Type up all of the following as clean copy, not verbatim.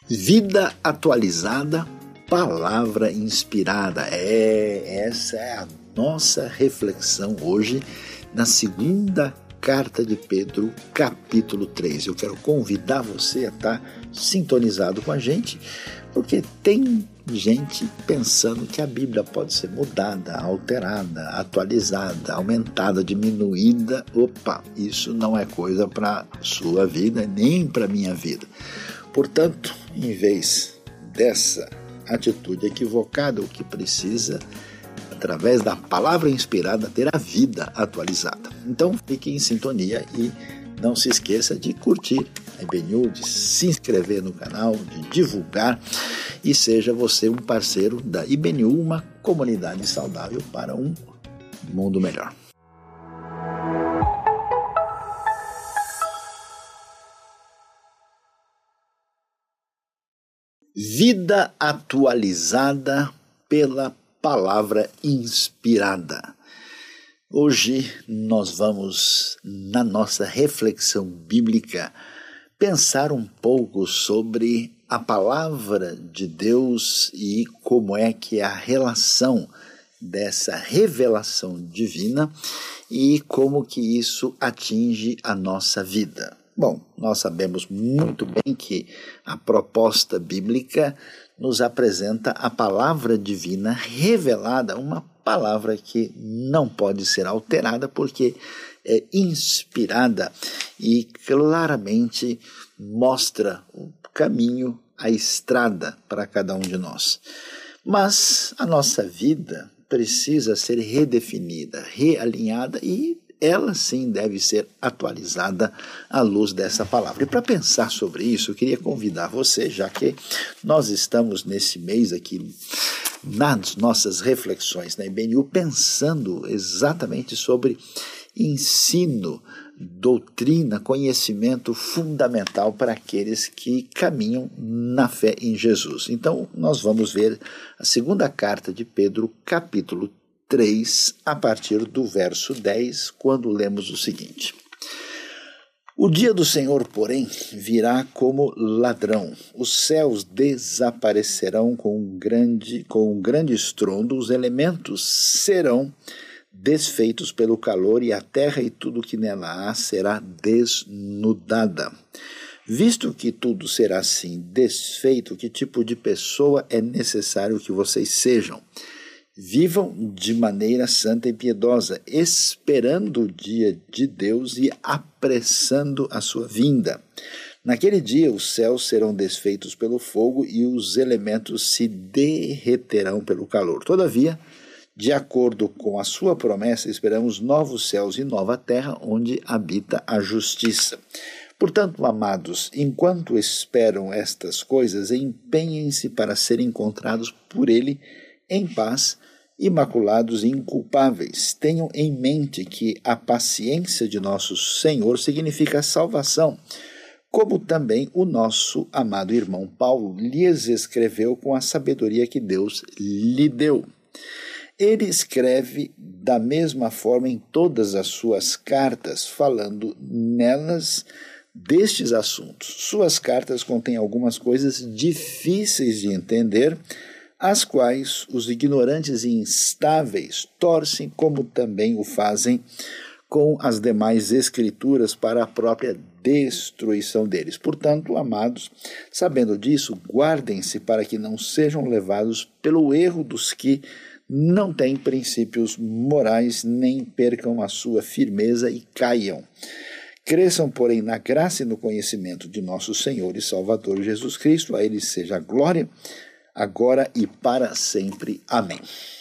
Vida atualizada, palavra inspirada. Essa é a nossa reflexão hoje na segunda carta de Pedro, capítulo 3. Eu quero convidar você a estar sintonizado com a gente, porque tem gente pensando que a Bíblia pode ser mudada, alterada, atualizada, aumentada, diminuída. Opa, isso não é coisa para a sua vida, nem para a minha vida. Portanto, em vez dessa atitude equivocada, o que precisa, através da palavra inspirada, ter a vida atualizada. Então, fique em sintonia e não se esqueça de curtir a IBNU, de se inscrever no canal, de divulgar e seja você um parceiro da IBNU, uma comunidade saudável para um mundo melhor. Vida atualizada pela palavra inspirada. Hoje nós vamos, na nossa reflexão bíblica, pensar um pouco sobre a palavra de Deus e como é que é a relação dessa revelação divina e como que isso atinge a nossa vida. Bom, nós sabemos muito bem que a proposta bíblica nos apresenta a palavra divina revelada, uma palavra que não pode ser alterada porque é inspirada e claramente mostra o caminho, a estrada para cada um de nós. Mas a nossa vida precisa ser redefinida, realinhada e ela sim deve ser atualizada à luz dessa palavra. E para pensar sobre isso, eu queria convidar você, já que nós estamos nesse mês aqui, nas nossas reflexões na IBNU, pensando exatamente sobre ensino, doutrina, conhecimento fundamental para aqueles que caminham na fé em Jesus. Então, nós vamos ver a segunda carta de Pedro, capítulo 3, a partir do verso 10, quando lemos o seguinte: O dia do Senhor, porém, virá como ladrão. Os céus desaparecerão com um grande estrondo, os elementos serão desfeitos pelo calor e a terra e tudo que nela há será desnudada. Visto que tudo será assim desfeito, que tipo de pessoa é necessário que vocês sejam? Vivam de maneira santa e piedosa, esperando o dia de Deus e apressando a sua vinda. Naquele dia os céus serão desfeitos pelo fogo e os elementos se derreterão pelo calor. Todavia, de acordo com a sua promessa, esperamos novos céus e nova terra, onde habita a justiça. Portanto, amados, enquanto esperam estas coisas, empenhem-se para serem encontrados por Ele em paz, imaculados e inculpáveis. Tenham em mente que a paciência de nosso Senhor significa salvação, como também o nosso amado irmão Paulo lhes escreveu com a sabedoria que Deus lhe deu. Ele escreve da mesma forma em todas as suas cartas, falando nelas destes assuntos. Suas cartas contêm algumas coisas difíceis de entender, as quais os ignorantes e instáveis torcem, como também o fazem com as demais escrituras para a própria destruição deles. Portanto, amados, sabendo disso, guardem-se para que não sejam levados pelo erro dos que não têm princípios morais, nem percam a sua firmeza e caiam. Cresçam, porém, na graça e no conhecimento de nosso Senhor e Salvador Jesus Cristo. A Ele seja a glória, agora e para sempre. Amém.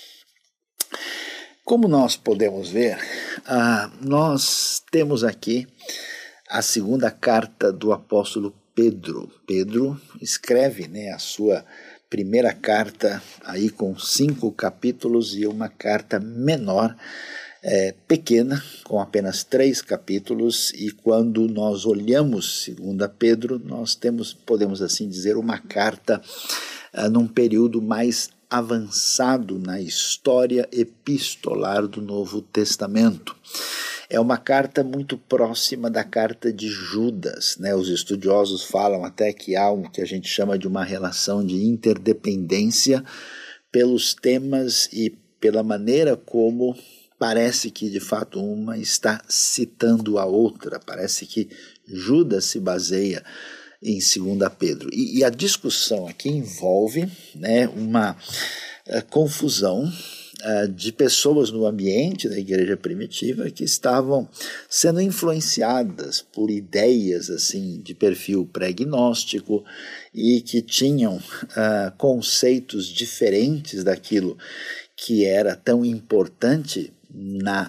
Como nós podemos ver, nós temos aqui a segunda carta do apóstolo Pedro. Pedro escreve, a sua primeira carta aí com 5 capítulos e uma carta menor, pequena, com apenas 3 capítulos, e quando nós olhamos 2 Pedro, nós podemos assim dizer, uma carta num período mais avançado na história epistolar do Novo Testamento. É uma carta muito próxima da carta de Judas, né? Os estudiosos falam até que há o que a gente chama de uma relação de interdependência pelos temas e pela maneira como parece que de fato uma está citando a outra. Parece que Judas se baseia em 2 Pedro. E a discussão aqui envolve, né, uma confusão de pessoas no ambiente da igreja primitiva que estavam sendo influenciadas por ideias assim de perfil pré-gnóstico e que tinham conceitos diferentes daquilo que era tão importante na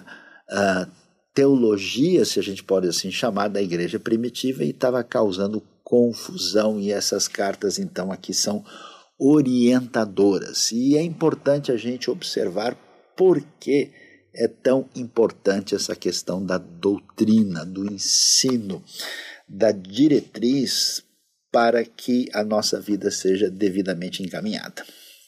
teologia, se a gente pode assim chamar, da igreja primitiva, e estava causando confusão, e essas cartas então aqui são orientadoras. E é importante a gente observar por que é tão importante essa questão da doutrina, do ensino, da diretriz para que a nossa vida seja devidamente encaminhada.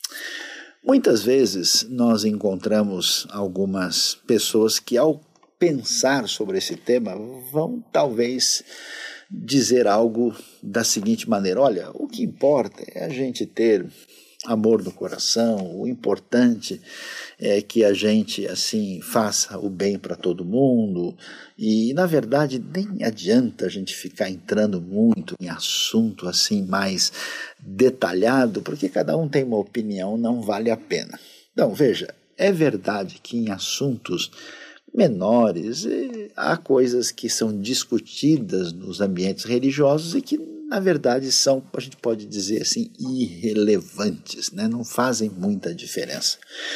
Muitas vezes nós encontramos algumas pessoas que, ao pensar sobre esse tema, vão talvez dizer algo da seguinte maneira: olha, o que importa é a gente ter amor no coração, o importante é que a gente assim faça o bem para todo mundo, e na verdade nem adianta a gente ficar entrando muito em assunto assim mais detalhado, porque cada um tem uma opinião, não vale a pena. Então veja, é verdade que em assuntos menores há coisas que são discutidas nos ambientes religiosos e que na verdade são, a gente pode dizer assim, irrelevantes, né? Não fazem muita diferença.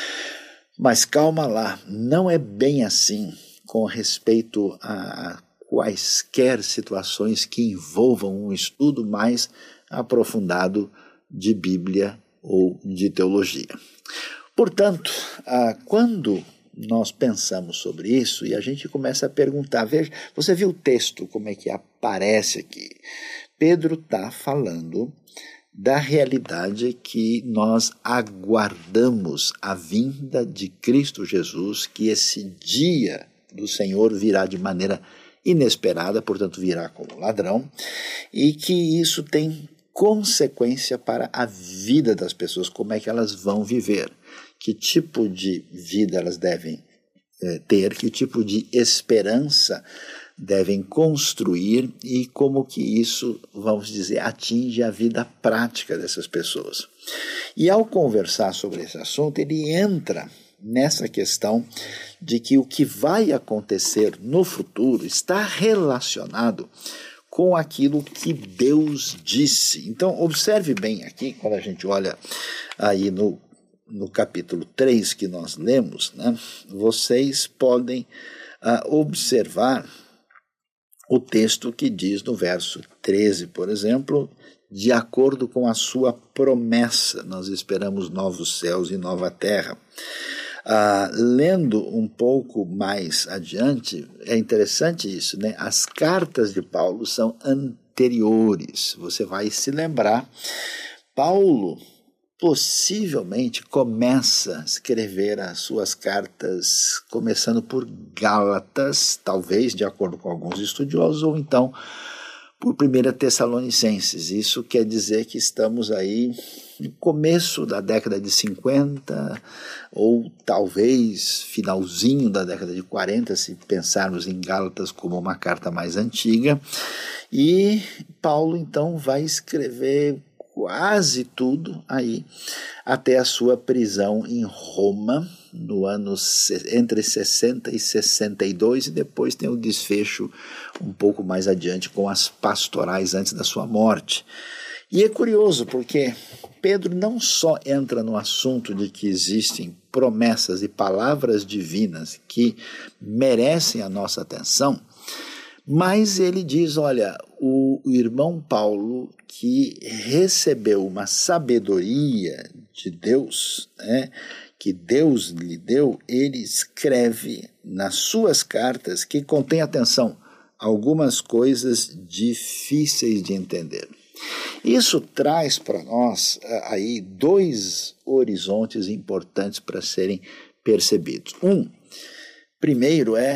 Mas calma lá, não é bem assim com respeito a quaisquer situações que envolvam um estudo mais aprofundado de Bíblia ou de teologia. Portanto, quando nós pensamos sobre isso e a gente começa a perguntar, veja, você viu o texto, como é que aparece aqui? Pedro está falando da realidade que nós aguardamos a vinda de Cristo Jesus, que esse dia do Senhor virá de maneira inesperada, portanto virá como ladrão, e que isso tem consequência para a vida das pessoas, como é que elas vão viver, que tipo de vida elas devem ter, que tipo de esperança devem construir e como que isso, vamos dizer, atinge a vida prática dessas pessoas. E ao conversar sobre esse assunto, ele entra nessa questão de que o que vai acontecer no futuro está relacionado com aquilo que Deus disse. Então, observe bem aqui, quando a gente olha aí no capítulo 3 que nós lemos, né, vocês podem observar o texto que diz no verso 13, por exemplo, de acordo com a sua promessa, nós esperamos novos céus e nova terra. Lendo um pouco mais adiante, é interessante isso, né? As cartas de Paulo são anteriores. Você vai se lembrar, Paulo possivelmente começa a escrever as suas cartas começando por Gálatas, talvez, de acordo com alguns estudiosos, ou então por 1 Tessalonicenses. Isso quer dizer que estamos aí no começo da década de 50, ou talvez finalzinho da década de 40, se pensarmos em Gálatas como uma carta mais antiga. E Paulo, então, vai escrever quase tudo aí, até a sua prisão em Roma, no ano entre 60 e 62, e depois tem o desfecho um pouco mais adiante com as pastorais antes da sua morte. E é curioso porque Pedro não só entra no assunto de que existem promessas e palavras divinas que merecem a nossa atenção, mas ele diz, olha, o irmão Paulo, que recebeu uma sabedoria de Deus, né, que Deus lhe deu, ele escreve nas suas cartas que contém, atenção, algumas coisas difíceis de entender. Isso traz para nós aí dois horizontes importantes para serem percebidos. Primeiro é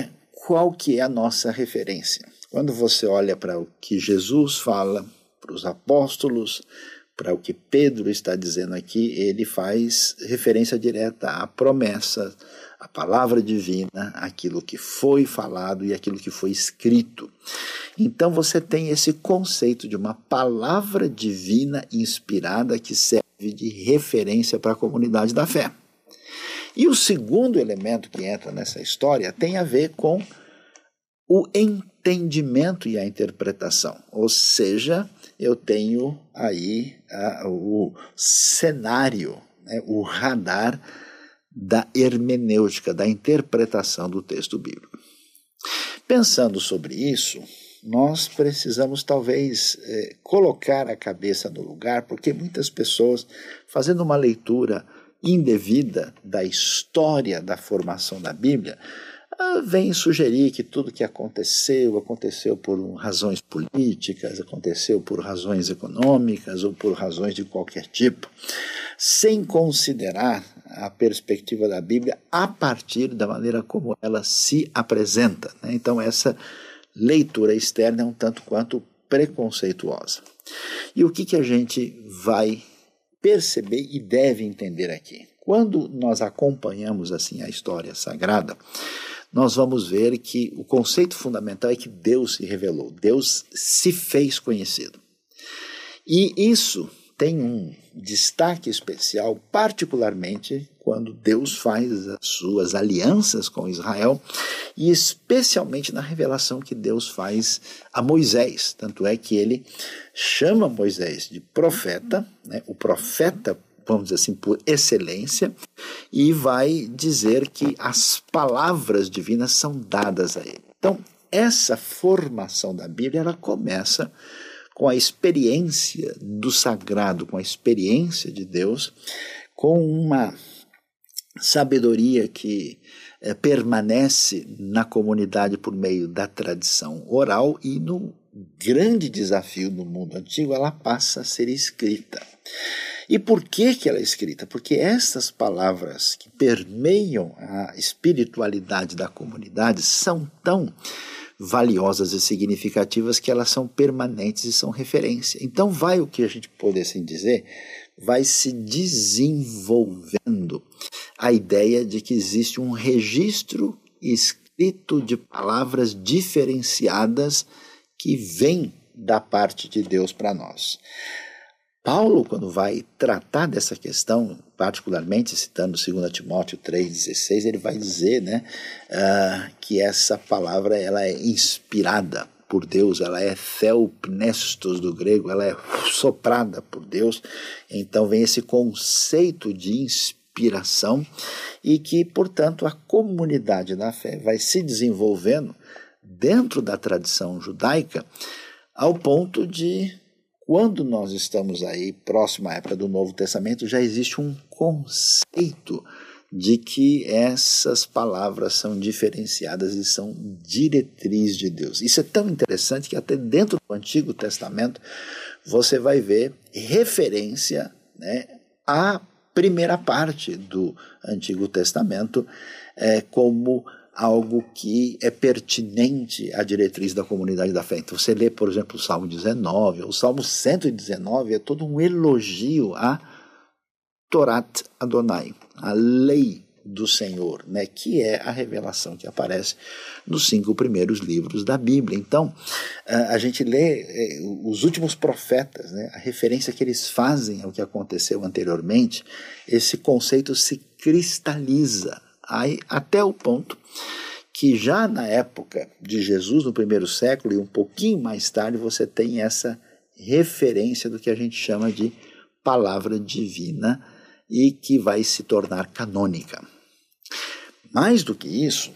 qual que é a nossa referência? Quando você olha para o que Jesus fala, para os apóstolos, para o que Pedro está dizendo aqui, ele faz referência direta à promessa, à palavra divina, aquilo que foi falado e aquilo que foi escrito. Então você tem esse conceito de uma palavra divina inspirada que serve de referência para a comunidade da fé. E o segundo elemento que entra nessa história tem a ver com o entendimento e a interpretação. Ou seja, eu tenho aí o cenário, né, o radar da hermenêutica, da interpretação do texto bíblico. Pensando sobre isso, nós precisamos talvez colocar a cabeça no lugar, porque muitas pessoas, fazendo uma leitura indevida da história da formação da Bíblia, vem sugerir que tudo que aconteceu por razões políticas, aconteceu por razões econômicas ou por razões de qualquer tipo, sem considerar a perspectiva da Bíblia a partir da maneira como ela se apresenta, né? Então essa leitura externa é um tanto quanto preconceituosa. E o que a gente vai perceber e deve entender aqui? Quando nós acompanhamos assim a história sagrada, nós vamos ver que o conceito fundamental é que Deus se revelou, Deus se fez conhecido. E isso tem um destaque especial, particularmente quando Deus faz as suas alianças com Israel, e especialmente na revelação que Deus faz a Moisés. Tanto é que ele chama Moisés de profeta, né, o profeta, vamos dizer assim, por excelência, e vai dizer que as palavras divinas são dadas a ele. Então, essa formação da Bíblia, ela começa com a experiência do sagrado, com a experiência de Deus, com uma sabedoria que permanece na comunidade por meio da tradição oral, e no grande desafio do mundo antigo, ela passa a ser escrita. E por que ela é escrita? Porque essas palavras que permeiam a espiritualidade da comunidade são tão valiosas e significativas que elas são permanentes e são referência. Então vai o que a gente pode assim dizer, vai se desenvolvendo a ideia de que existe um registro escrito de palavras diferenciadas que vêm da parte de Deus para nós. Paulo, quando vai tratar dessa questão, particularmente citando 2 Timóteo 3,16, ele vai dizer, né, que essa palavra ela é inspirada por Deus, ela é theopnestos do grego, ela é soprada por Deus. Então vem esse conceito de inspiração e que, portanto, a comunidade da fé vai se desenvolvendo dentro da tradição judaica ao ponto de, quando nós estamos aí próximo à época do Novo Testamento, já existe um conceito de que essas palavras são diferenciadas e são diretriz de Deus. Isso é tão interessante que até dentro do Antigo Testamento você vai ver referência, né, à primeira parte do Antigo Testamento como algo que é pertinente à diretriz da comunidade da fé. Então você lê, por exemplo, o Salmo 19, o Salmo 119 é todo um elogio a Torat Adonai, a lei do Senhor, né, que é a revelação que aparece nos 5 primeiros livros da Bíblia. Então, a gente lê os últimos profetas, né, a referência que eles fazem ao que aconteceu anteriormente, esse conceito se cristaliza aí, até o ponto que já na época de Jesus, no primeiro século, e um pouquinho mais tarde, você tem essa referência do que a gente chama de palavra divina e que vai se tornar canônica. Mais do que isso,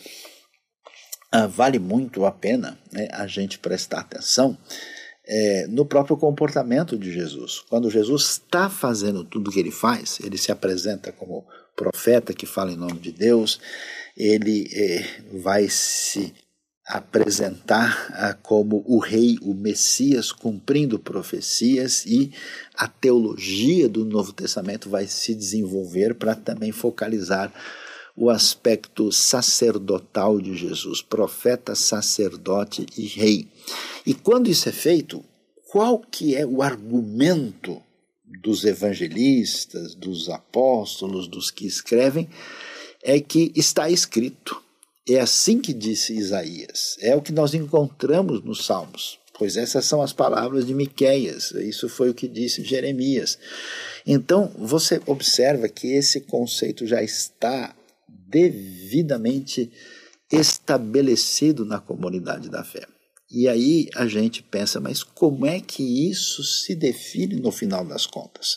vale muito a pena, né, a gente prestar atenção no próprio comportamento de Jesus. Quando Jesus está fazendo tudo o que ele faz, ele se apresenta como profeta que fala em nome de Deus, ele vai se apresentar como o rei, o Messias, cumprindo profecias, e a teologia do Novo Testamento vai se desenvolver para também focalizar o aspecto sacerdotal de Jesus, profeta, sacerdote e rei. E quando isso é feito, qual que é o argumento dos evangelistas, dos apóstolos, dos que escrevem? É que está escrito. É assim que disse Isaías. É o que nós encontramos nos Salmos. Pois essas são as palavras de Miqueias. Isso foi o que disse Jeremias. Então, você observa que esse conceito já está devidamente estabelecido na comunidade da fé. E aí a gente pensa, mas como é que isso se define no final das contas?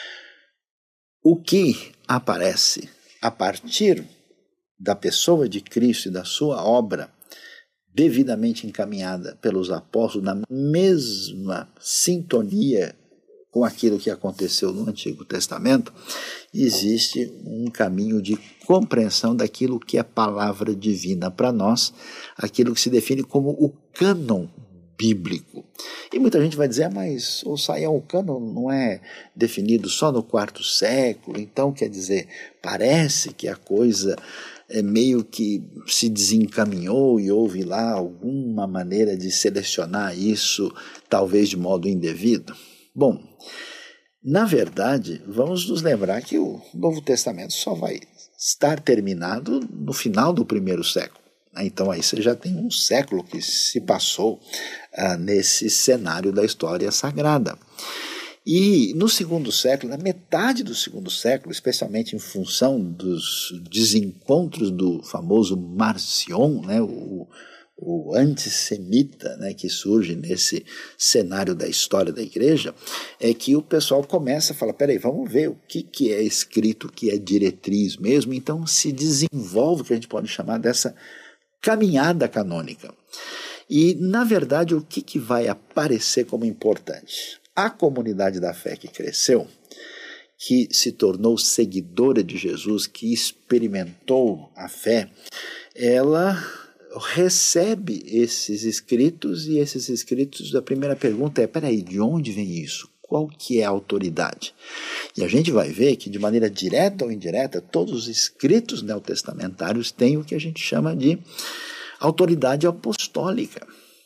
O que aparece a partir da pessoa de Cristo e da sua obra, devidamente encaminhada pelos apóstolos, na mesma sintonia com aquilo que aconteceu no Antigo Testamento, existe um caminho de compreensão daquilo que é palavra divina para nós, aquilo que se define como o cânon bíblico. E muita gente vai dizer, mas o cânon não é definido só no quarto século, então quer dizer, parece que a coisa meio que se desencaminhou e houve lá alguma maneira de selecionar isso, talvez de modo indevido. Bom, na verdade, vamos nos lembrar que o Novo Testamento só vai estar terminado no final do primeiro século. Então aí você já tem um século que se passou nesse cenário da história sagrada. E no segundo século, na metade do segundo século, especialmente em função dos desencontros do famoso Marcion, né, o antissemita, né, que surge nesse cenário da história da igreja, é que o pessoal começa a falar, peraí, vamos ver o que é escrito, o que é diretriz mesmo, então se desenvolve o que a gente pode chamar dessa caminhada canônica. E, na verdade, o que vai aparecer como importante? A comunidade da fé que cresceu, que se tornou seguidora de Jesus, que experimentou a fé, ela recebe esses escritos, e esses escritos, a primeira pergunta é, peraí, de onde vem isso? Qual que é a autoridade? E a gente vai ver que, de maneira direta ou indireta, todos os escritos neotestamentários têm o que a gente chama de autoridade apostólica.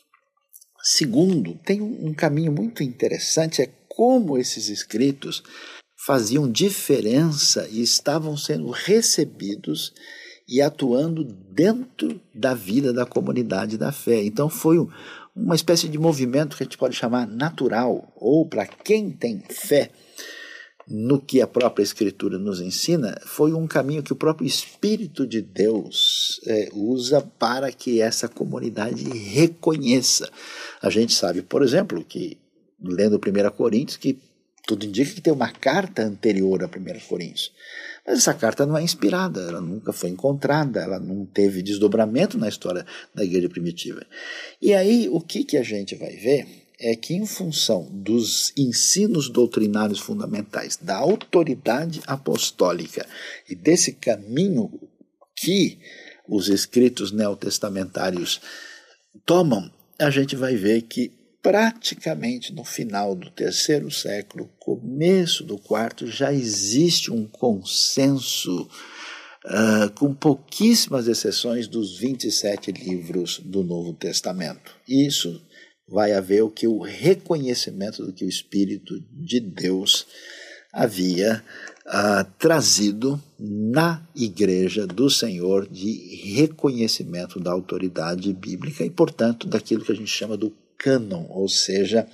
Segundo, tem um caminho muito interessante, é como esses escritos faziam diferença e estavam sendo recebidos e atuando dentro da vida da comunidade da fé. Então foi uma espécie de movimento que a gente pode chamar natural, ou para quem tem fé no que a própria Escritura nos ensina, foi um caminho que o próprio Espírito de Deus usa para que essa comunidade reconheça. A gente sabe, por exemplo, que, lendo 1 Coríntios, que tudo indica que tem uma carta anterior a 1 Coríntios. Mas essa carta não é inspirada, ela nunca foi encontrada, ela não teve desdobramento na história da igreja primitiva. E aí, o que a gente vai ver é que, em função dos ensinos doutrinários fundamentais, da autoridade apostólica e desse caminho que os escritos neotestamentários tomam, a gente vai ver que praticamente no final do terceiro século, começo do quarto, já existe um consenso, com pouquíssimas exceções, dos 27 livros do Novo Testamento. Isso vai haver o reconhecimento do que o Espírito de Deus havia trazido na igreja do Senhor, de reconhecimento da autoridade bíblica e, portanto, daquilo que a gente chama do cânon, ou seja,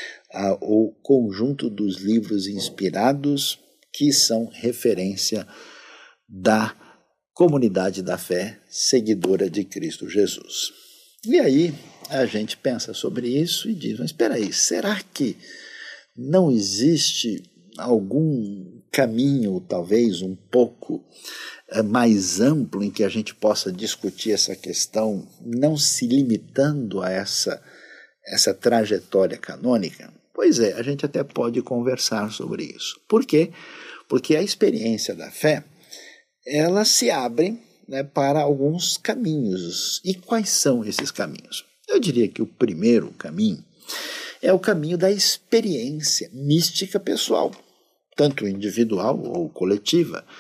o conjunto dos livros inspirados que são referência da comunidade da fé seguidora de Cristo Jesus. E aí a gente pensa sobre isso e diz, mas espera aí, será que não existe algum caminho, talvez um pouco mais amplo, em que a gente possa discutir essa questão, não se limitando a essa trajetória canônica? Pois é, a gente até pode conversar sobre isso. Por quê? Porque a experiência da fé, ela se abre, né, para alguns caminhos. E quais são esses caminhos? Eu diria que o primeiro caminho é o caminho da experiência mística pessoal, tanto individual ou coletiva.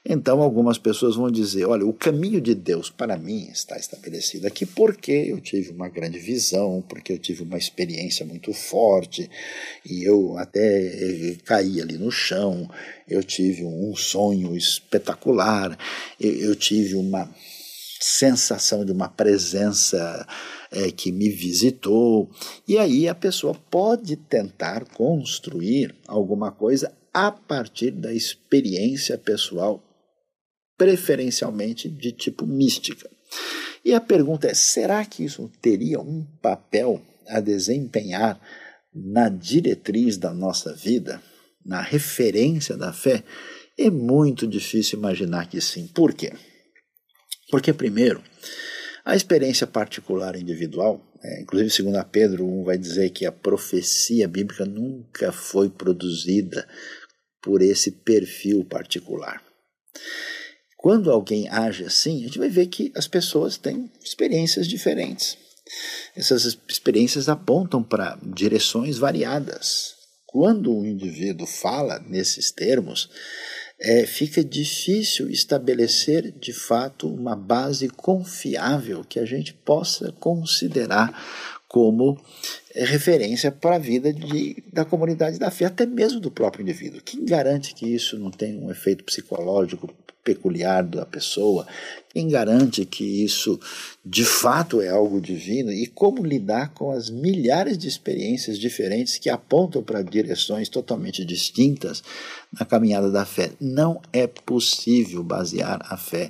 Então algumas pessoas vão dizer, olha, o caminho de Deus para mim está estabelecido aqui porque eu tive uma grande visão, porque eu tive uma experiência muito forte e eu até caí ali no chão, eu tive um sonho espetacular, eu tive uma sensação de uma presença que me visitou, e aí a pessoa pode tentar construir alguma coisa a partir da experiência pessoal, preferencialmente de tipo mística. E a pergunta é, será que isso teria um papel a desempenhar na diretriz da nossa vida, na referência da fé? É muito difícil imaginar que sim. Por quê? Porque, primeiro, a experiência particular individual, inclusive segundo Pedro 1 vai dizer que a profecia bíblica nunca foi produzida por esse perfil particular. Quando alguém age assim, a gente vai ver que as pessoas têm experiências diferentes. Essas experiências apontam para direções variadas. Quando um indivíduo fala nesses termos, fica difícil estabelecer de fato uma base confiável que a gente possa considerar como referência para a vida da comunidade da fé, até mesmo do próprio indivíduo. Quem garante que isso não tem um efeito psicológico peculiar da pessoa? Quem garante que isso de fato é algo divino? E como lidar com as milhares de experiências diferentes que apontam para direções totalmente distintas na caminhada da fé? Não é possível basear a fé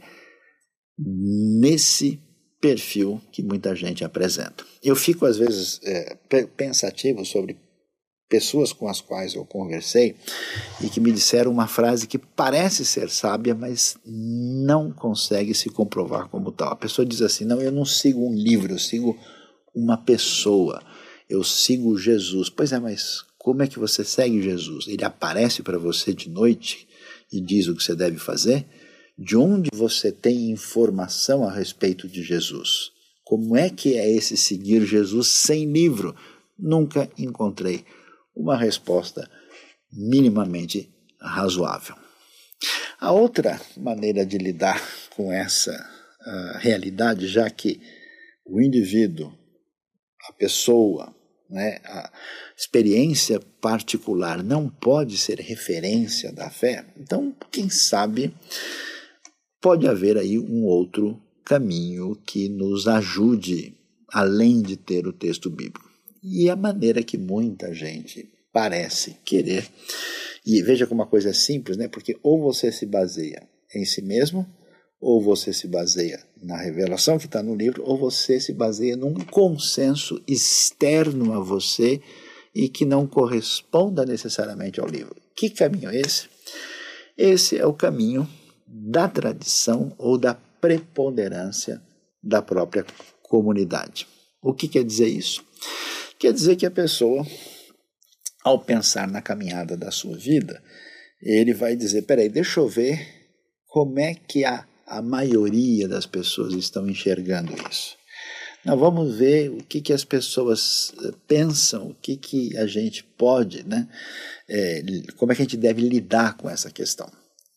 nesse perfil que muita gente apresenta. Eu fico às vezes pensativo sobre pessoas com as quais eu conversei e que me disseram uma frase que parece ser sábia, mas não consegue se comprovar como tal. A pessoa diz assim, não, eu não sigo um livro, eu sigo uma pessoa, eu sigo Jesus. Pois é, mas como é que você segue Jesus? Ele aparece para você de noite e diz o que você deve fazer? De onde você tem informação a respeito de Jesus? Como é que é esse seguir Jesus sem livro? Nunca encontrei uma resposta minimamente razoável. A outra maneira de lidar com essa realidade, já que o indivíduo, a pessoa, a experiência particular não pode ser referência da fé, então, quem sabe, pode haver aí um outro caminho que nos ajude, além de ter o texto bíblico. E a maneira que muita gente parece querer, e veja como uma coisa é simples, porque ou você se baseia em si mesmo, ou você se baseia na revelação que está no livro, ou você se baseia num consenso externo a você e que não corresponda necessariamente ao livro. Que caminho é esse? Esse é o caminho da tradição ou da preponderância da própria comunidade. O que quer dizer isso? Quer dizer que a pessoa, ao pensar na caminhada da sua vida, ele vai dizer, peraí, deixa eu ver como é que a maioria das pessoas estão enxergando isso. Nós vamos ver o que as pessoas pensam, o que a gente pode, como é que a gente deve lidar com essa questão.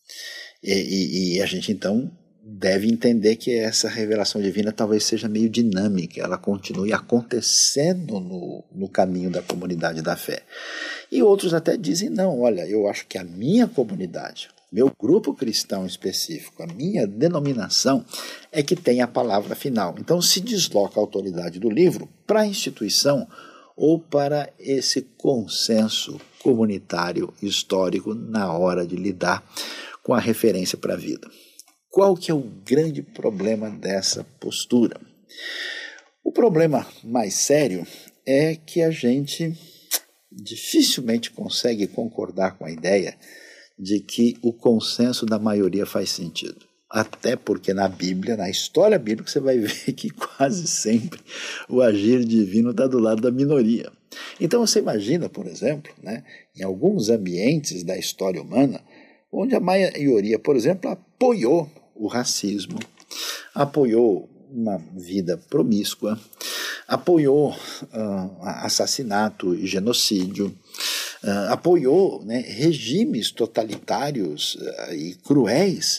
E a gente, então, deve entender que essa revelação divina talvez seja meio dinâmica, ela continue acontecendo no caminho da comunidade da fé. E outros até dizem, não, olha, eu acho que a minha comunidade, meu grupo cristão específico, a minha denominação é que tem a palavra final. Então se desloca a autoridade do livro para a instituição ou para esse consenso comunitário histórico na hora de lidar com a referência para a vida. Qual que é o grande problema dessa postura? O problema mais sério é que a gente dificilmente consegue concordar com a ideia de que o consenso da maioria faz sentido. Até porque na Bíblia, na história bíblica, você vai ver que quase sempre o agir divino está do lado da minoria. Então você imagina, por exemplo, em alguns ambientes da história humana, onde a maioria, por exemplo, apoiou o racismo, apoiou uma vida promíscua, apoiou assassinato e genocídio, apoiou regimes totalitários e cruéis,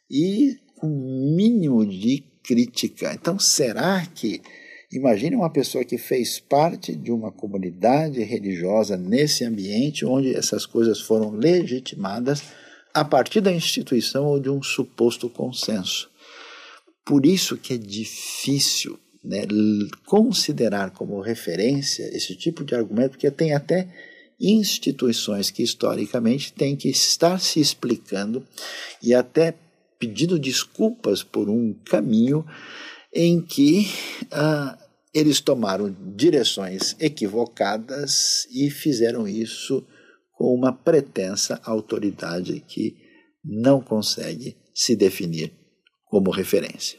e com um mínimo de crítica. Então, será que... Imagine uma pessoa que fez parte de uma comunidade religiosa nesse ambiente onde essas coisas foram legitimadas a partir da instituição ou de um suposto consenso. Por isso que é difícil, né, considerar como referência esse tipo de argumento, porque tem até instituições que historicamente têm que estar se explicando e até pedindo desculpas por um caminho em que eles tomaram direções equivocadas e fizeram isso com uma pretensa autoridade que não consegue se definir como referência.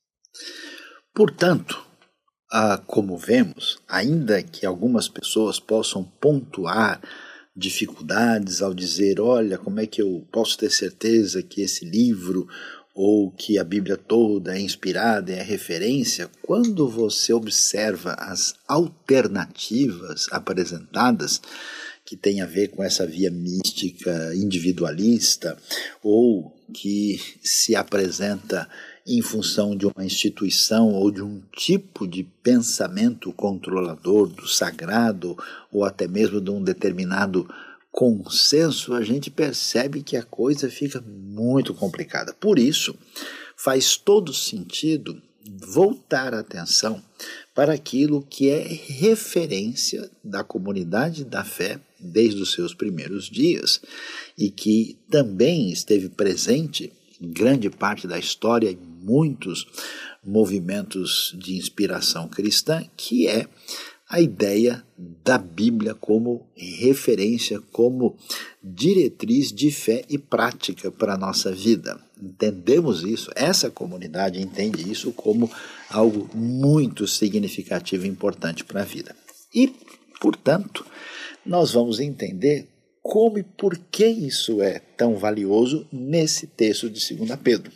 Portanto, como vemos, ainda que algumas pessoas possam pontuar dificuldades ao dizer, olha, como é que eu posso ter certeza que esse livro ou que a Bíblia toda é inspirada, é referência, quando você observa as alternativas apresentadas, que tem a ver com essa via mística individualista, ou que se apresenta em função de uma instituição ou de um tipo de pensamento controlador do sagrado, ou até mesmo de um determinado consenso, a gente percebe que a coisa fica muito complicada. Por isso, faz todo sentido voltar a atenção para aquilo que é referência da comunidade da fé desde os seus primeiros dias e que também esteve presente em grande parte da história e muitos movimentos de inspiração cristã, que é a ideia da Bíblia como referência, como diretriz de fé e prática para a nossa vida. Entendemos isso, essa comunidade entende isso como algo muito significativo e importante para a vida. E, portanto, nós vamos entender como e por que isso é tão valioso nesse texto de 2 Pedro.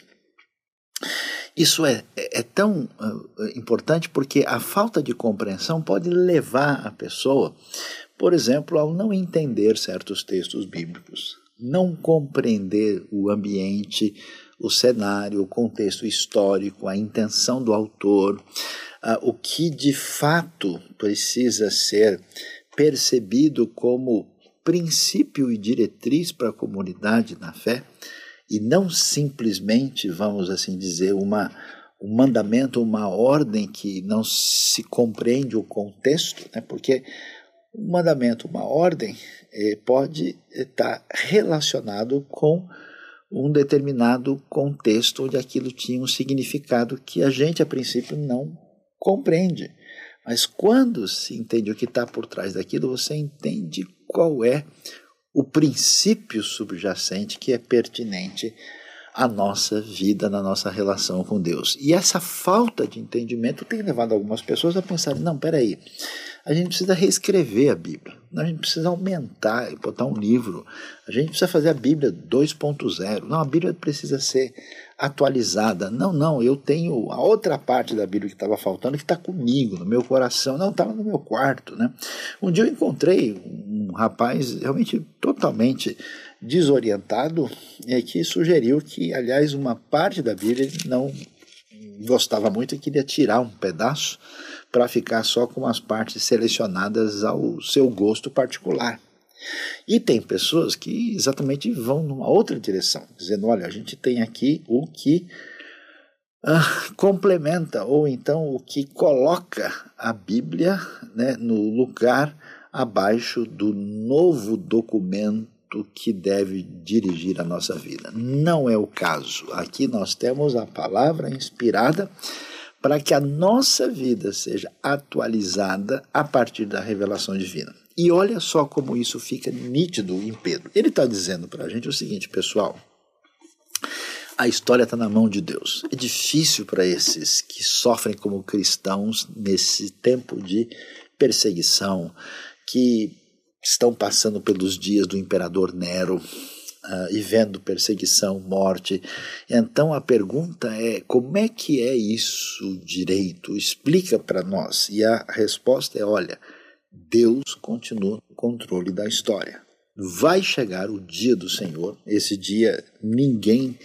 Isso é tão importante porque a falta de compreensão pode levar a pessoa, por exemplo, ao não entender certos textos bíblicos, não compreender o ambiente, o cenário, o contexto histórico, a intenção do autor, o que de fato precisa ser percebido como princípio e diretriz para a comunidade na fé, e não simplesmente, vamos assim dizer, um mandamento, uma ordem que não se compreende o contexto, né? Porque um mandamento, uma ordem, pode estar relacionado com um determinado contexto onde aquilo tinha um significado que a gente, a princípio, não compreende. Mas quando se entende o que está por trás daquilo, você entende qual é o princípio subjacente que é pertinente à nossa vida, na nossa relação com Deus. E essa falta de entendimento tem levado algumas pessoas a pensarem, não, peraí, a gente precisa reescrever a Bíblia, a gente precisa aumentar e botar um livro, a gente precisa fazer a Bíblia 2.0, não, a Bíblia precisa ser atualizada, não, eu tenho a outra parte da Bíblia que estava faltando, que está comigo, no meu coração, não, estava no meu quarto, né? Um dia eu encontrei um rapaz realmente totalmente desorientado, que sugeriu que, aliás, uma parte da Bíblia ele não gostava muito e queria tirar um pedaço para ficar só com as partes selecionadas ao seu gosto particular. E tem pessoas que exatamente vão numa outra direção, dizendo, olha, a gente tem aqui o que complementa, ou então o que coloca a Bíblia, né, no lugar abaixo do novo documento que deve dirigir a nossa vida. Não é o caso. Aqui nós temos a palavra inspirada para que a nossa vida seja atualizada a partir da revelação divina. E olha só como isso fica nítido em Pedro. Ele está dizendo para a gente o seguinte, pessoal, a história está na mão de Deus. É difícil para esses que sofrem como cristãos nesse tempo de perseguição, que estão passando pelos dias do imperador Nero, e vendo perseguição, morte. Então a pergunta é, como é que é isso direito? Explica para nós. E a resposta é, olha, Deus continua no controle da história. Vai chegar o dia do Senhor, esse dia ninguém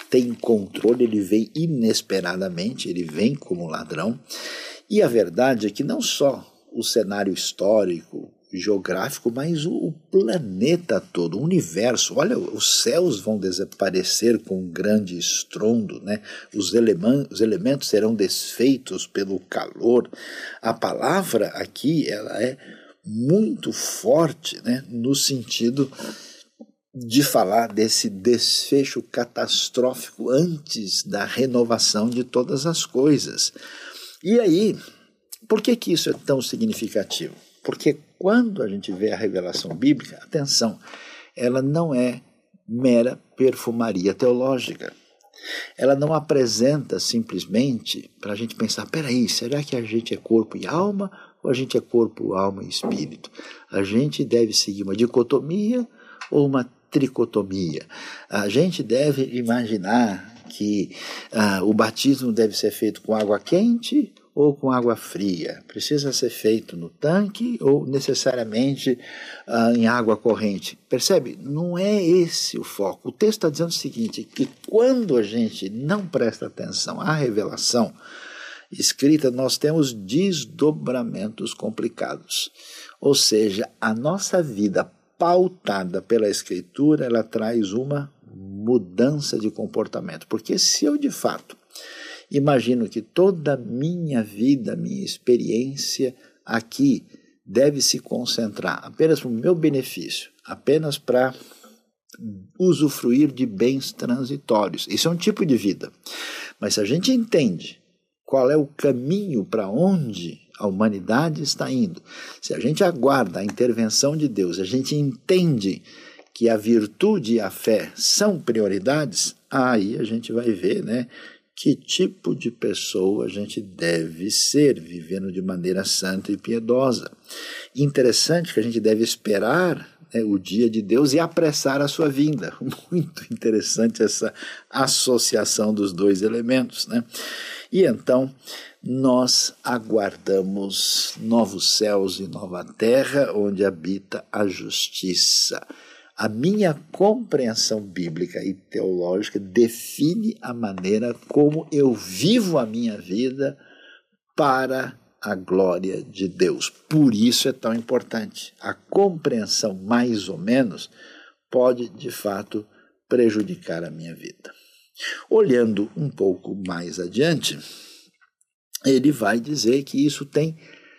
tem controle, ele vem inesperadamente, ele vem como ladrão. E a verdade é que não só o cenário histórico, geográfico, mas o planeta todo, o universo. Olha, os céus vão desaparecer com um grande estrondo, né? Os elementos serão desfeitos pelo calor. A palavra aqui, ela é muito forte, né? No sentido de falar desse desfecho catastrófico antes da renovação de todas as coisas. E aí, por que isso é tão significativo? Porque quando a gente vê a revelação bíblica, atenção, ela não é mera perfumaria teológica. Ela não apresenta simplesmente para a gente pensar, peraí, será que a gente é corpo e alma ou a gente é corpo, alma e espírito? A gente deve seguir uma dicotomia ou uma tricotomia? A gente deve imaginar que o batismo deve ser feito com água quente ou com água fria? Precisa ser feito no tanque ou necessariamente em água corrente? Percebe? Não é esse o foco. O texto está dizendo o seguinte, que quando a gente não presta atenção à revelação escrita, nós temos desdobramentos complicados. Ou seja, a nossa vida pautada pela Escritura, ela traz uma mudança de comportamento. Porque se eu, de fato, imagino que toda a minha vida, minha experiência aqui deve se concentrar apenas para o meu benefício, apenas para usufruir de bens transitórios. Isso é um tipo de vida. Mas se a gente entende qual é o caminho para onde a humanidade está indo, se a gente aguarda a intervenção de Deus, a gente entende que a virtude e a fé são prioridades, aí a gente vai ver, né, que tipo de pessoa a gente deve ser, vivendo de maneira santa e piedosa. Interessante que a gente deve esperar, né, o dia de Deus e apressar a sua vinda. Muito interessante essa associação dos dois elementos, né? E então nós aguardamos novos céus e nova terra, onde habita a justiça. A minha compreensão bíblica e teológica define a maneira como eu vivo a minha vida para a glória de Deus. Por isso é tão importante. A compreensão, mais ou menos, pode, de fato, prejudicar a minha vida. Olhando um pouco mais adiante, ele vai dizer que isso tem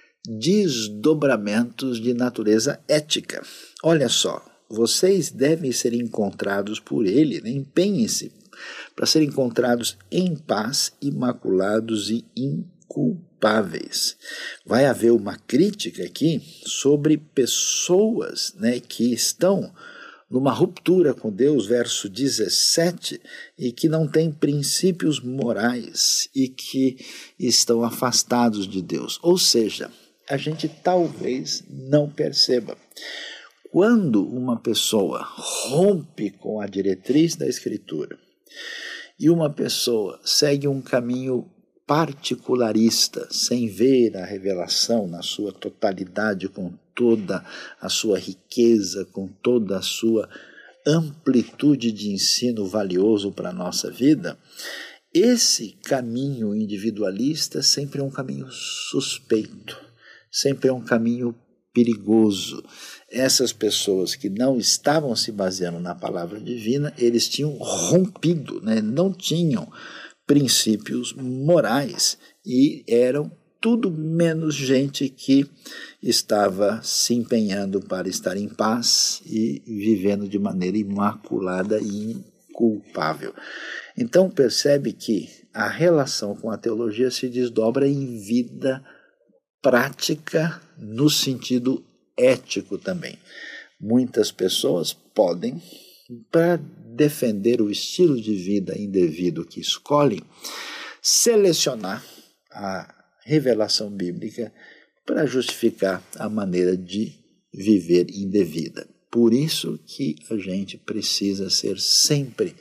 desdobramentos de natureza ética. Olha só. Vocês devem ser encontrados por ele, né? Empenhem-se para serem encontrados em paz, imaculados e inculpáveis. Vai haver uma crítica aqui sobre pessoas, né, que estão numa ruptura com Deus, verso 17, e que não têm princípios morais e que estão afastados de Deus. Ou seja, a gente talvez não perceba. Quando uma pessoa rompe com a diretriz da Escritura e uma pessoa segue um caminho particularista, sem ver a revelação na sua totalidade, com toda a sua riqueza, com toda a sua amplitude de ensino valioso para a nossa vida, esse caminho individualista sempre é um caminho suspeito, sempre é um caminho perigoso. Essas pessoas que não estavam se baseando na palavra divina, eles tinham rompido, né? Não tinham princípios morais e eram tudo menos gente que estava se empenhando para estar em paz e vivendo de maneira imaculada e inculpável. Então percebe que a relação com a teologia se desdobra em vida prática no sentido ético também. Muitas pessoas podem, para defender o estilo de vida indevido que escolhem, selecionar a revelação bíblica para justificar a maneira de viver indevida. Por isso que a gente precisa ser sempre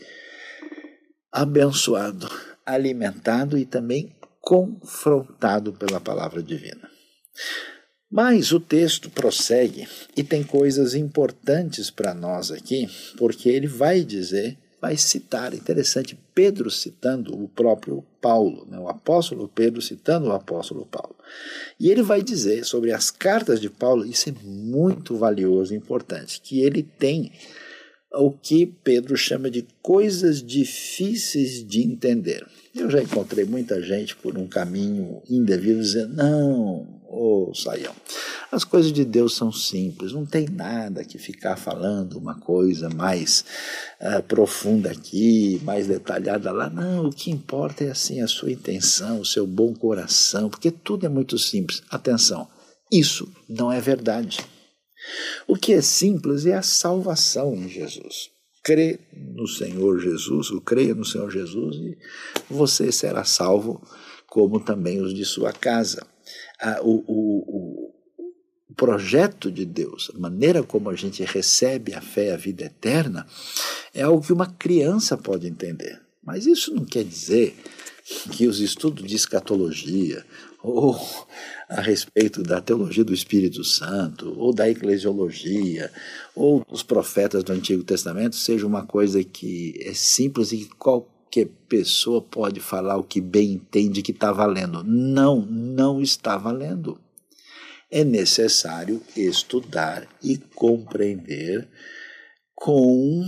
abençoado, alimentado e também confrontado pela palavra divina. Mas o texto prossegue e tem coisas importantes para nós aqui, porque ele vai dizer vai citar, interessante, Pedro citando o próprio Paulo, né? O apóstolo Pedro citando o apóstolo Paulo. E ele vai dizer sobre as cartas de Paulo, isso é muito valioso e importante, que ele tem o que Pedro chama de coisas difíceis de entender. Eu já encontrei muita gente por um caminho indevido dizendo, não, Saião, as coisas de Deus são simples, não tem nada que ficar falando uma coisa mais profunda aqui, mais detalhada lá. Não, o que importa é assim a sua intenção, o seu bom coração, porque tudo é muito simples. Atenção, isso não é verdade. O que é simples é a salvação em Jesus. Crê no Senhor Jesus, ou creia no Senhor Jesus, e você será salvo, como também os de sua casa. O projeto de Deus, a maneira como a gente recebe a fé e a vida eterna, é algo que uma criança pode entender. Mas isso não quer dizer que os estudos de escatologia, ou a respeito da teologia do Espírito Santo, ou da eclesiologia, ou dos profetas do Antigo Testamento, seja uma coisa que é simples e que qualquer pessoa pode falar o que bem entende que está valendo. Não, não está valendo. É necessário estudar e compreender com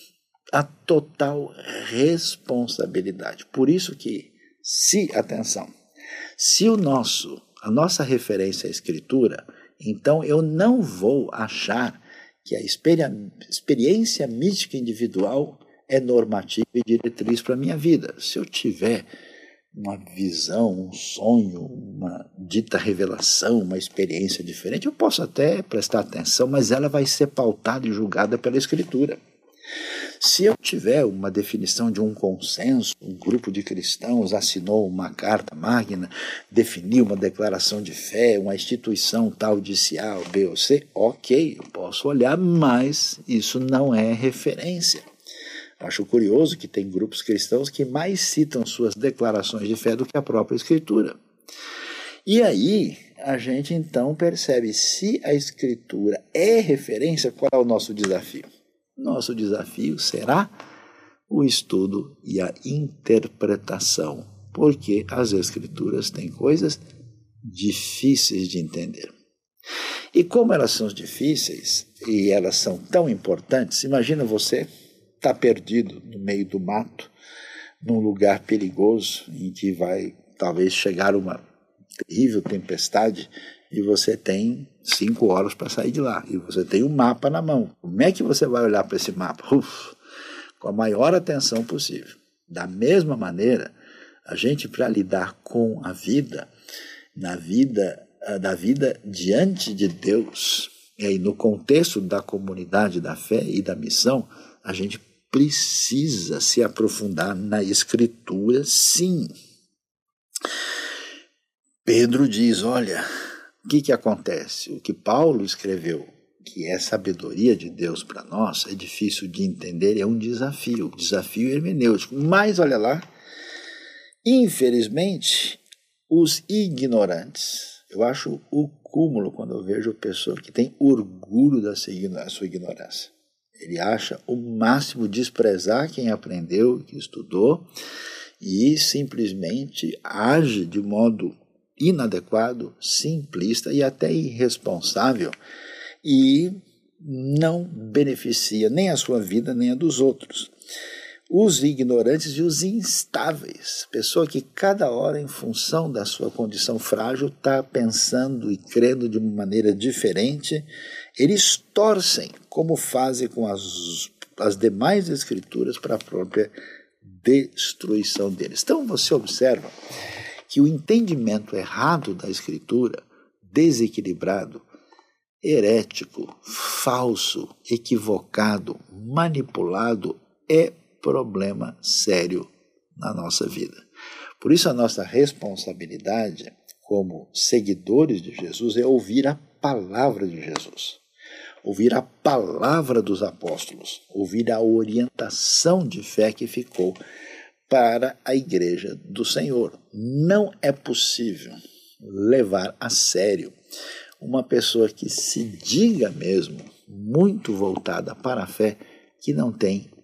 a total responsabilidade. Por isso que, atenção, se a nossa referência é a Escritura, então eu não vou achar que a experiência mística individual é normativa e diretriz para a minha vida. Se eu tiver uma visão, um sonho, uma dita revelação, uma experiência diferente, eu posso até prestar atenção, mas ela vai ser pautada e julgada pela Escritura. Se eu tiver uma definição de um consenso, um grupo de cristãos assinou uma carta magna, definiu uma declaração de fé, uma instituição tal disse A, B ou C, ok, eu posso olhar, mas isso não é referência. Acho curioso que tem grupos cristãos que mais citam suas declarações de fé do que a própria Escritura. E aí a gente então percebe, se a Escritura é referência, qual é o nosso desafio? Nosso desafio será o estudo e a interpretação, porque as Escrituras têm coisas difíceis de entender. E como elas são difíceis e elas são tão importantes, imagina você estar perdido no meio do mato, num lugar perigoso, em que vai talvez chegar uma terrível tempestade, e você tem 5 horas para sair de lá, e você tem um mapa na mão. Como é que você vai olhar para esse mapa? Com a maior atenção possível. Da mesma maneira, a gente, para lidar com a vida, da vida diante de Deus, e aí no contexto da comunidade da fé e da missão, a gente precisa se aprofundar na Escritura, sim. Pedro diz, olha, o que acontece? O que Paulo escreveu, que é sabedoria de Deus para nós, é difícil de entender, é um desafio hermenêutico. Mas, olha lá, infelizmente, os ignorantes, eu acho o cúmulo quando eu vejo pessoa que tem orgulho da sua ignorância. Ele acha o máximo desprezar quem aprendeu, que estudou, e simplesmente age de modo inadequado, simplista e até irresponsável, e não beneficia nem a sua vida nem a dos outros. Os ignorantes e os instáveis, pessoa que cada hora, em função da sua condição frágil, está pensando e crendo de uma maneira diferente, eles torcem, como fazem com as demais escrituras, para a própria destruição deles. Então você observa que o entendimento errado da Escritura, desequilibrado, herético, falso, equivocado, manipulado, é problema sério na nossa vida. Por isso a nossa responsabilidade como seguidores de Jesus é ouvir a palavra de Jesus, ouvir a palavra dos apóstolos, ouvir a orientação de fé que ficou para a igreja do Senhor. Não é possível levar a sério uma pessoa que se diga mesmo muito voltada para a fé, que não tem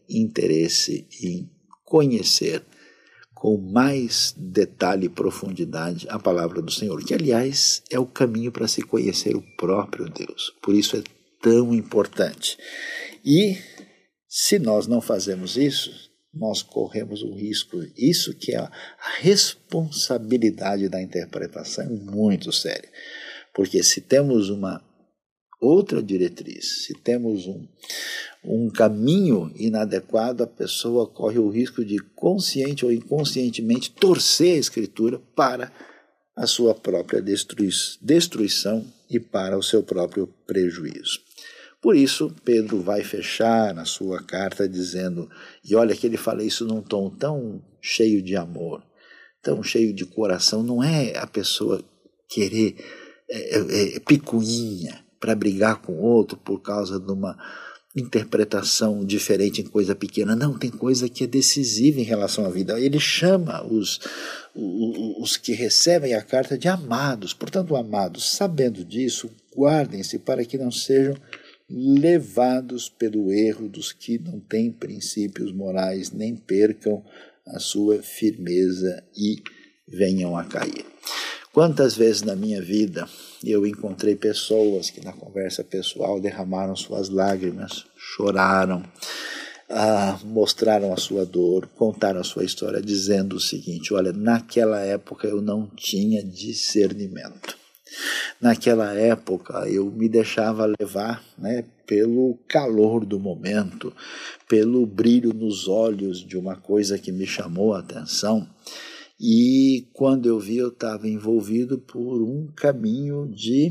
interesse em conhecer com mais detalhe e profundidade a palavra do Senhor, que, aliás, é o caminho para se conhecer o próprio Deus. Por isso é tão importante. E, se nós não fazemos isso, nós corremos um risco. Isso que é a responsabilidade da interpretação é muito séria. Porque se temos uma outra diretriz, se temos um caminho inadequado, a pessoa corre o risco de, consciente ou inconscientemente, torcer a Escritura para a sua própria destruição e para o seu próprio prejuízo. Por isso, Pedro vai fechar na sua carta dizendo, e olha que ele fala isso num tom tão cheio de amor, tão cheio de coração, não é a pessoa querer picuinha para brigar com o outro por causa de uma interpretação diferente em coisa pequena. Não, tem coisa que é decisiva em relação à vida. Ele chama os que recebem a carta de amados. Portanto, amados, sabendo disso, guardem-se para que não sejam levados pelo erro dos que não têm princípios morais, nem percam a sua firmeza e venham a cair. Quantas vezes na minha vida eu encontrei pessoas que na conversa pessoal derramaram suas lágrimas, choraram, mostraram a sua dor, contaram a sua história dizendo o seguinte, olha, naquela época eu não tinha discernimento. Naquela época eu me deixava levar, pelo calor do momento, pelo brilho nos olhos de uma coisa que me chamou a atenção. E quando eu vi, eu estava envolvido por um caminho de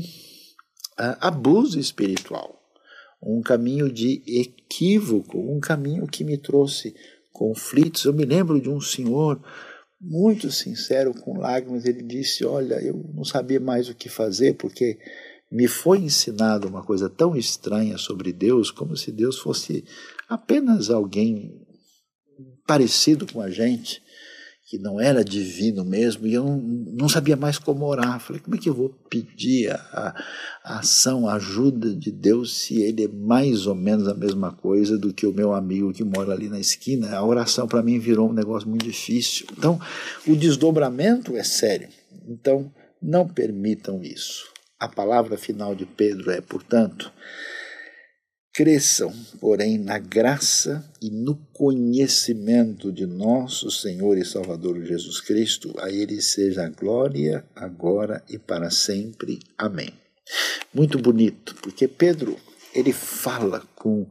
abuso espiritual, um caminho de equívoco, um caminho que me trouxe conflitos. Eu me lembro de um senhor muito sincero, com lágrimas, ele disse, olha, eu não sabia mais o que fazer, porque me foi ensinado uma coisa tão estranha sobre Deus, como se Deus fosse apenas alguém parecido com a gente, que não era divino mesmo, e eu não sabia mais como orar. Falei, como é que eu vou pedir a ação, a ajuda de Deus, se ele é mais ou menos a mesma coisa do que o meu amigo que mora ali na esquina? A oração para mim virou um negócio muito difícil. Então, o desdobramento é sério. Então, não permitam isso. A palavra final de Pedro é, portanto, cresçam, porém, na graça e no conhecimento de nosso Senhor e Salvador Jesus Cristo. A Ele seja a glória, agora e para sempre. Amém. Muito bonito, porque Pedro, ele fala com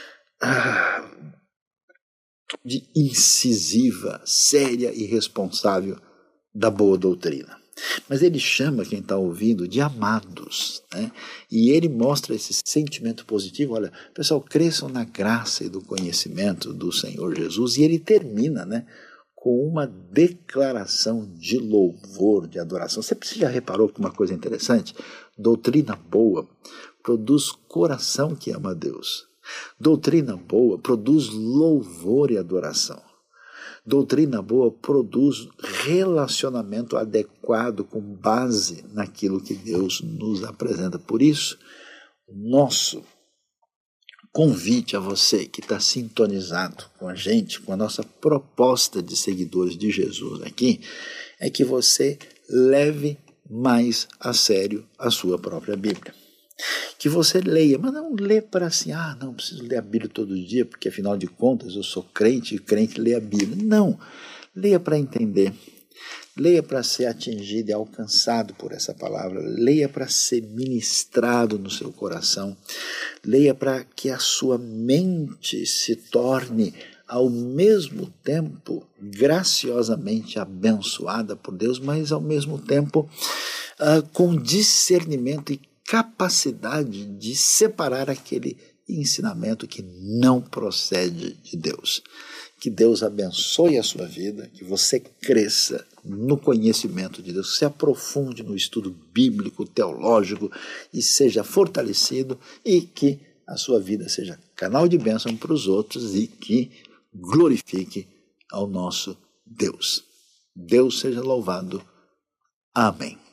de incisiva, séria e responsável da boa doutrina. Mas ele chama quem está ouvindo de amados, E ele mostra esse sentimento positivo. Olha, pessoal, cresçam na graça e do conhecimento do Senhor Jesus. E ele termina, com uma declaração de louvor, de adoração. Você já reparou que uma coisa interessante? Doutrina boa produz coração que ama a Deus. Doutrina boa produz louvor e adoração. Doutrina boa produz relacionamento adequado com base naquilo que Deus nos apresenta. Por isso, nosso convite a você que está sintonizado com a gente, com a nossa proposta de seguidores de Jesus aqui, é que você leve mais a sério a sua própria Bíblia. Que você leia, mas não lê para assim, não preciso ler a Bíblia todo dia, porque afinal de contas eu sou crente e crente lê a Bíblia. Não, leia para entender, leia para ser atingido e alcançado por essa palavra, leia para ser ministrado no seu coração, leia para que a sua mente se torne ao mesmo tempo graciosamente abençoada por Deus, mas ao mesmo tempo com discernimento e capacidade de separar aquele ensinamento que não procede de Deus. Que Deus abençoe a sua vida, que você cresça no conhecimento de Deus, se aprofunde no estudo bíblico, teológico e seja fortalecido, e que a sua vida seja canal de bênção para os outros e que glorifique ao nosso Deus. Deus seja louvado. Amém.